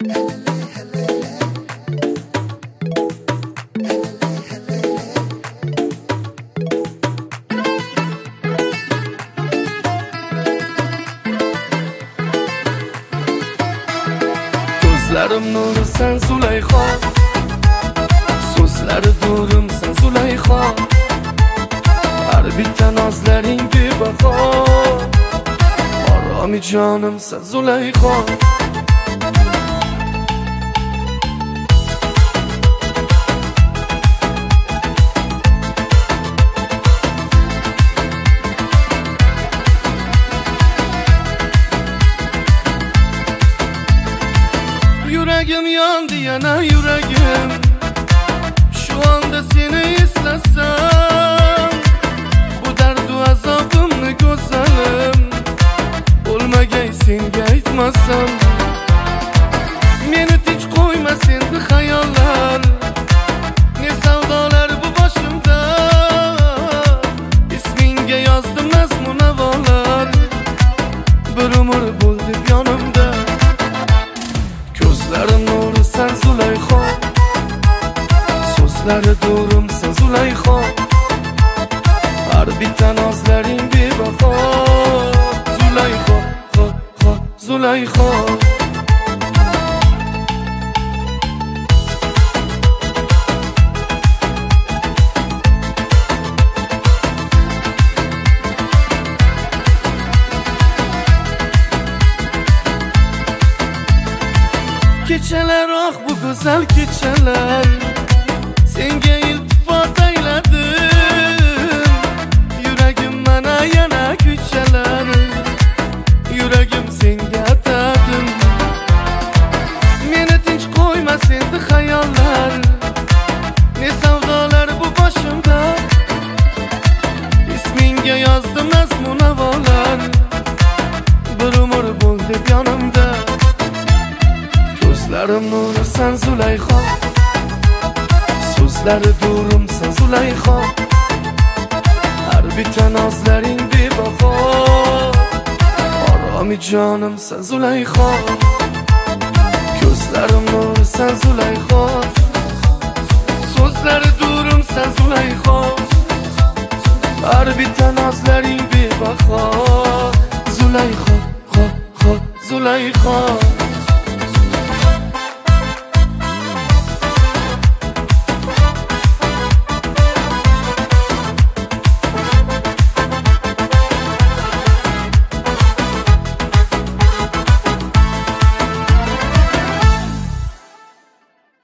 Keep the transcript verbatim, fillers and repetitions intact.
Gözlerim nuru sen Züleyha, sözleri durum sen Züleyha. Her biten azlerin bir baka, arami canım sen Züleyha. Yüreğim yandı yana yüreğim, şu anda seni istesem. Bu derdu azabımı gözelim, olmagay senga aytmasam. Meni tinch qo'ymasin hayallar, ne savdolar bu boshimda. Ismingga yozdim nazmun navolar, bir umr bo'ldi yonimda. Gözlerim nuru sen Züleyha, sözleri durum sen Züleyha. Her biten azlerin bir baka, Züleyha, ha, ha, Züleyha. Keçeler ah bu güzel keçeler, senga iltifot ayladim. Yüreğim bana yana küçeler, yüreğim senga atadim. Meni tinch qo'ymasin hayallar, ne savdolar bu boshimda. Ismingga yozdim nazmun navolar, bir umr bo'ldi yonimda. Gözlerim nuru sen Züleyha, sözleri durum sen Züleyha. Her biten azlerin bir baka, arami canım sen Züleyha. Gözlerim nuru sen Züleyha, sözleri durum sen Züleyha. Her biten azlerin bir baka, Züleyha, ha, ha, Züleyha.